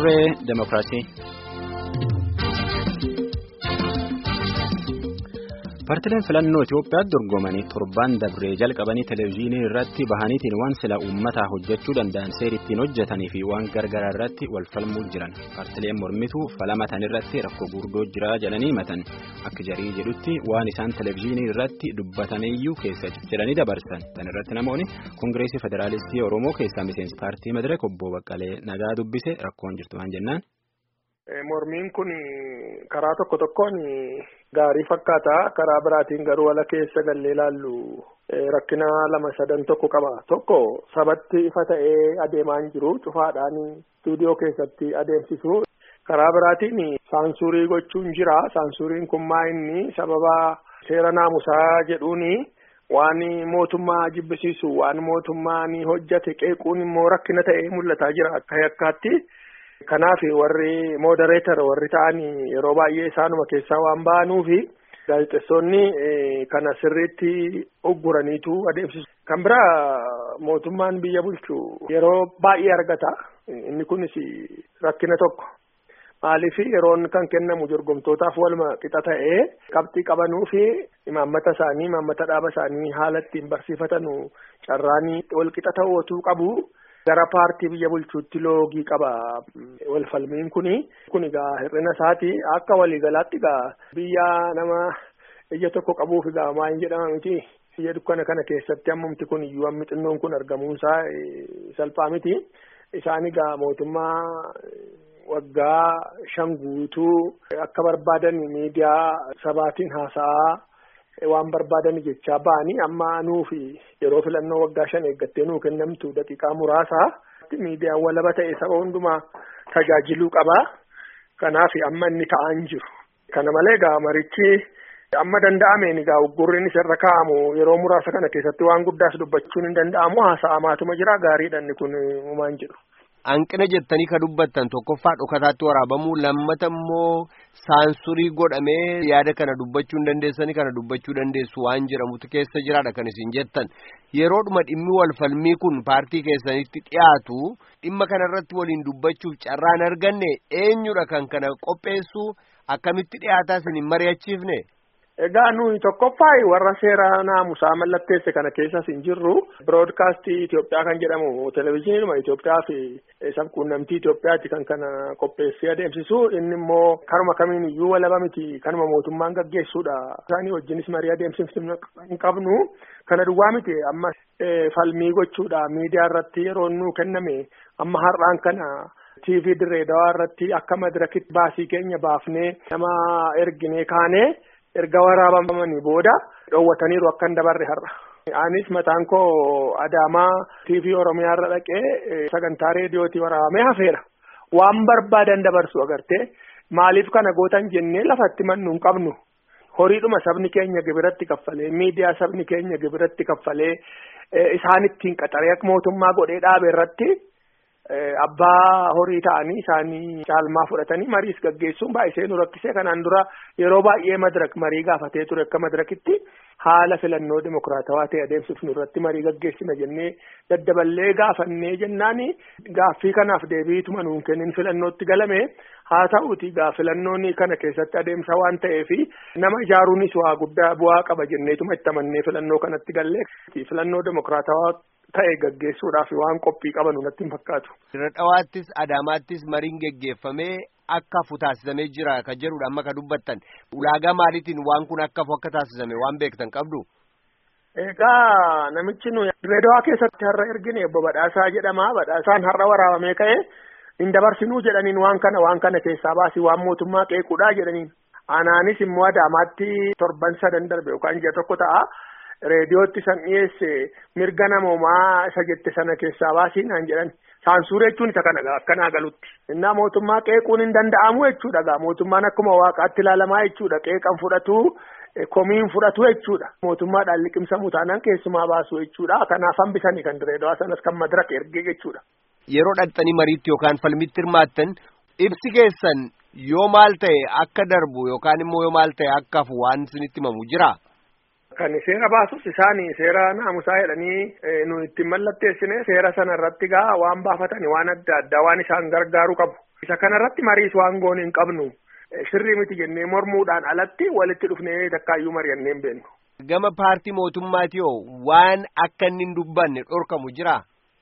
Dirree Demokiraasii. Paartileen filannoo Itoophiyaa dorgomanii torban dabree jalqabanii televezyiinii irratti bahaniitiin waan sila uummataa hojjechuu danda'an seerittiin hojjetanii fi waan gargaraa irratti wal falmuu jiran. Paartileen mormituu falamatan irratti rakkoo guddoo jira jedhanii himatan. Akka jarii jedhutti waan isaan televezyiinii irratti dubbataniyyuu keessa jedhanii dabarsan. Tan irratti namoonni Koongireesii Federaalistii Oromoo keessaa miseensi paartii Madireek obbo Baqqalee Nagaa dubbise rakkoon jirtu waan jennaan. Mormiin kun karaa tokkoon gaarii fakkaata, karaa biraatiin garuu wala keessa gallee ilaallu rakkina 2-3 tokko qaba. Tokko sabatti ifa ta'ee adeemaa hin jiru, cufaadhaan istuudiyoo keessatti adeemsisu. Karaa biraatiin saansuurii gochuun jira. Saansuuriin kun inni sababa seera naamusaa jedhuuni waan mootummaa jibbisiisu, waan mootummaan hojjate qeequun immoo rakkina ta'ee mul'ataa jira akka yakkaatti. Kanaaf warri modereetar warri ta'an yeroo baay'ee isaanuma keessaa waan ba'anuufi gaazexeessonni kana sirriitti ugguraniitu adeemsisu. Kan biraa mootummaan biyya bulchu yeroo baay'ee argata. Inni kunis rakkina tokko. Maaliif yeroon kan kennamu dorgomtootaaf waluma qixa ta'ee qabxii qabanuufi imaammata isaanii, imaammata dhaaba isaanii haala ittiin barsiifatanu carraanii wal qixa ta'uu qabu. Gara paartii biyya bulchuutti loogii qaba wal falmiin kuni egaa hir'ina isaati akka waliigalaatti egaa biyya nama ija tokko qabuuf egaa maal jedhama miti biyya dukkana kana keessatti ammumti kun iyyuu ammi xinnoon kun argamuunsaa salphaa miti isaan egaa mootummaa waggaa 5 guutuu akka barbaadan miidiyaa sabaatiin haasa'aa waan barbaadan jechaa ba'anii amma nuufi yeroo filannoo waggaa 5 eeggattee nuu kennamtu daqiiqaa muraasa miidiyaan walaba ta'e saba hundumaa tajaajiluu qaba. Kanaaf amma inni ta'an jiru. Kana malee egaa marichi amma danda'ameen egaa uggurriin isarra kaa'amu yeroo muraasa kana keessatti waan guddaas dubbachuun hin danda'amu haasa'amaatuma jira gaariidha inni kun uumaan jedhu. Hanqina jettanii ka dubbattan tokkoffaa dhokataatti waraabamuu lammata immoo saansurii godhamee yaada kana dubbachuu hin dandeessanii kana dubbachuu dandeessu waan jedhamutu keessa jiraadha kan isin jettan yeroodhuma dhimmi wal falmii kun paartii keessanitti dhiyaatu dhimma kanarratti waliin dubbachuuf carraan arganne eenyudha kan kana qopheessu akkamitti dhiyaataa isin hin mari'achiifne. Egaa nuyi tokkoffaa warra seera naamusaa mallatteesse kana keessas hin jirru biroodkaastii Itoophiyaa kan jedhamu televezyiiniidhuma Itoophiyaa fi sabquunnamtii Itoophiyaatti kan kana qopheessee adeemsisu inni immoo karuma kamiin iyyuu walaba miti kanuma mootummaan gaggeessuudha. Isaanii wajjinis marii adeemsifnu hin qabnu kana duwwaa miti amma falmii gochuudha miidiyaa irratti yeroo nuu kenname amma har'aan kana TV Dirree Dawaa irratti akka madirakitti baasii keenya baafnee nama erginee kaanee. Erga waraabamanii booda dhoowwataniiru akka hin dabarre har'a. Anis mataan koo Adaamaa TV Oromiyaa irra dhaqee sagantaa reediyootii waraabamee hafeera. Waan barbaadan dabarsu agartee maaliif kana gootan jennee lafatti mannu hin qabnu. Horiidhuma sabni keenya gibiratti kaffalee miidiyaa sabni keenya gibiratti kaffalee isaan ittiin qaxaree mootummaa godhee dhaabe irratti abbaa horii ta'anii isaanii caalmaa fudhatanii mariis gaggeessuun baay'ee nu rakkisee kanaan dura yeroo baay'ee madirak marii gaafatee ture akka madirakitti haala filannoo dimokiraatawaa ta'e adeemsifnu irratti marii gaggeessina jennee daddaballee gaafannee jennaani gaaffii kanaaf deebiituma nuun kennin filannootti galame haa ta'uuti filannoon kana keessatti adeemsa waan ta'eef nama ijaaruunis waa guddaa bu'aa qaba jenneetuma itti amannee filannoo kanatti gallee filannoo dimokiraatawaa ta'e gaggeessuudhaaf waan qophii qaban natti hin fakkaatu. Dirree Dhawaattis Adaamaattis mariin geggeeffamee akka hafu taasisamee jira kan jedhudha amma ka dubbattan ulaagaa maaliitiin waan kun akka hafu akka taasisame waan beektan qabdu. Egaa namichi nuyi Dirree Dawaa keessatti har'a ergine obbo Badhaasaa jedhama. Badhaasaan har'a waraabamee ka'ee hin dabarsinuu jedhaniin waan kana keessaa baasii waan mootummaa qeequudhaa jedhaniin. Anaanis immoo Adaamaatti torban 3 darbe yookaan ji'a tokko ta'a. Reediyootti san dhiyeesse mirga namoomaa isa jette sana keessaa baasii naan jedhan saansuura jechuun isa kana akkanaa galutti. Innaa mootummaa qeequun hin danda'amu jechuudha. Mootummaan akkuma waaqaatti ilaalamaa jechuudha. Qeeqan fudhatu komiin fudhatu jechuudha. Mootummaadhaan liqimsamuu taanaan keessumaa baasu jechuudha. Kanaaf hambisanii kan Dirree Dawaa sanas kan madirak ergee jechuudha. Yeroo dhaqxanii mariitti yookaan falmitti hirmaattan ibsi keessan yoo maal ta'e akka darbu yookaan immoo yoo maal ta'e akka hafu waan isinitti himamu jira. Kan seera baasus isaanii seera naamusaa jedhanii nu ittiin mallatteessine seera sana irratti gaa waan baafatani waan adda addaa waan isaan gargaaru qabu. Isa kanarratti mariis waan goone hin qabnu. Sirrii miti jennee mormuudhaan alatti walitti dhufnee takkaayyuu mari'annee hin beeknu. Gama paartii mootummaati hoo waan akka inni hin dubbanne dhorkamu jira?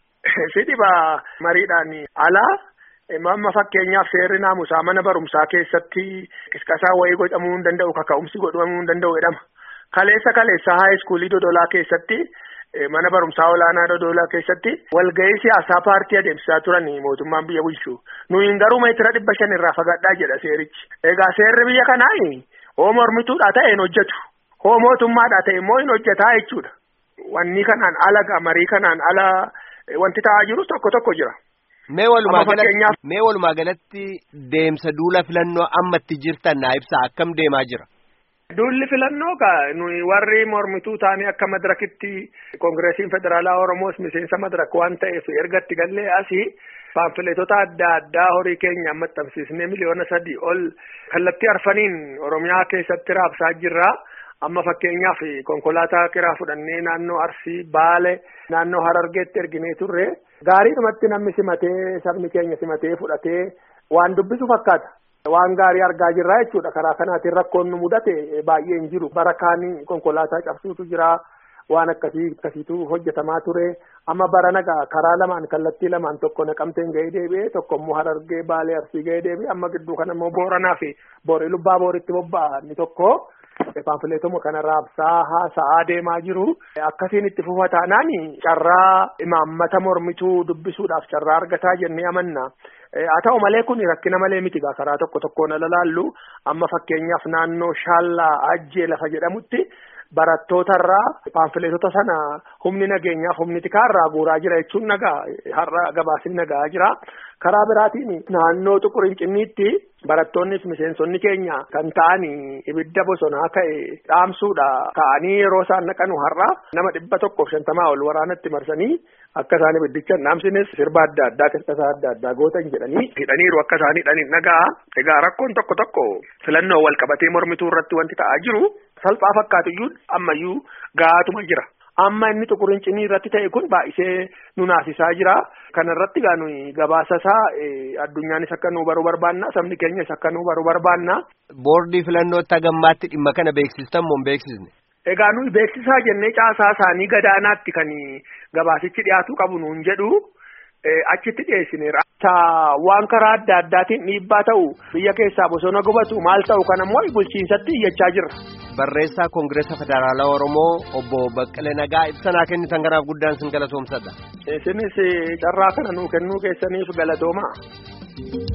Si dhibaa mariidhaan alaa. Amma fakkeenyaaf seerri naamusaa mana barumsaa keessatti qisqasaa wayii godhamuu hin danda'u kaka'umsi godhamuu hin danda'u jedhama. Kaleessa haayiskuulii Dodolaa keessatti mana barumsaa olaanaa Dodolaa keessatti walga'ii siyaasaa paartii adeemsisaa turan mootummaan biyya bulchu. Nuyi garuu meetira 500 irraa fagaadhaa jedha seerichi. Egaa seerri biyya kanaa hoo mormituudhaa ta'e hin hojjetu. Hoo mootummaadhaa ta'e immoo hin hojjetaa jechuudha. Wanni kanaan ala marii kanaan ala wanti ta'aa jirus tokko jira. Mee walumaa galatti deemsa duula filannoo ammatti jirtan naa ibsaa akkam deemaa jira? Duulli filannoo nuyi warri mormituu taanii akka madirakitti Koongireesiin Federaalaa Oromoos miseensa madirak waan ta'eef ergatti gallee asii paamfileetota adda addaa horii keenya maxxansiisnee miliyoona 3 ol kallattii arfaniin Oromiyaa keessatti raabsaa jirra. Amma fakkeenyaaf konkolaataa kiraa fudhannee naannoo Arsii, Baale, naannoo Harargeetti erginee turre. Gaariidhumatti namni simatee sabni keenya simatee fudhatee waan dubbisu fakkaata. Waan gaarii argaa jirra jechuudha. Karaa kanaatiin rakkoon nu mudate baay'ee hin jiru. Bara kaanii konkolaataa cabsuutu jira. Waan akkasiitu hojjetamaa ture. Amma bara nagaa karaa lamaan kallattii lamaan tokko Naqamteen ga'ee deebi'ee tokko immoo Harargee Baalee Arsii ga'ee deebi'ee amma gidduu kana immoo Booranaa fi Boorii Lubbaa Booritti bobba'a inni tokko. Paamfileetuma kana raabsaa haasa'aa deemaa jiru. Akkasiin itti fufa taanaan carraa imaammata mormituu dubbisuudhaaf carraa argataa jennee amanna. Haa ta'u malee kun rakkina malee miti karaa tokkoon ilaallu. Amma fakkeenyaaf naannoo Shaallaa Ajjee lafa jedhamutti barattootarraa paamfileetota sana humni nageenyaaf humni tikaarraa guuraa jira jechuun nagaa har'a gabaasni nagaa jira. Karaa biraatiin naannoo Xuqurincinniitti barattoonnis miseensonni keenya kan ta'an ibidda bosonaa ka'e dhaamsuudha ka'anii yeroo isaan naqanu har'a nama 150 ol waraanatti marsanii akka isaan ibiddicha dhaamsines sirba adda addaa qixxaasaa adda addaa gootan jedhanii hidhaniiru akka isaan hidhaniin nagaa. Egaa rakkoon tokko filannoo wal qabatee mormituu irratti wanti ta'aa jiru salphaa fakkaatuyyuu ammayyuu gaatuma jira. Amma inni Xuqurincinii irratti ta'e kun baay'isee nu naasisaa jira. Kana irratti nuyi gabaasa isaa addunyaanis akka nu baruu barbaanna, sabni keenyas akka nu baruu barbaanna. Boordii filannootti hagammaatti dhimma kana beeksistan moo hin beeksisne? Egaa nuyi beeksisaa jennee caasaa isaanii gadaanaatti kan gabaasichi dhiyaatu qabu nuun jedhu achitti dhiyeessineera. Waan karaa adda addaatiin dhiibbaa ta'u biyya keessaa bosona gubatu maal ta'u kana immoo bulchiinsatti iyyachaa jirra. Barreessaa Koongireesa Federaalaa Oromoo obbo Baqqalee Nagaa ibsa kennitan kanaaf guddaan sin galatoomsadha. Isinis carraa kana nuu kennuu keessaniif galatoomaa.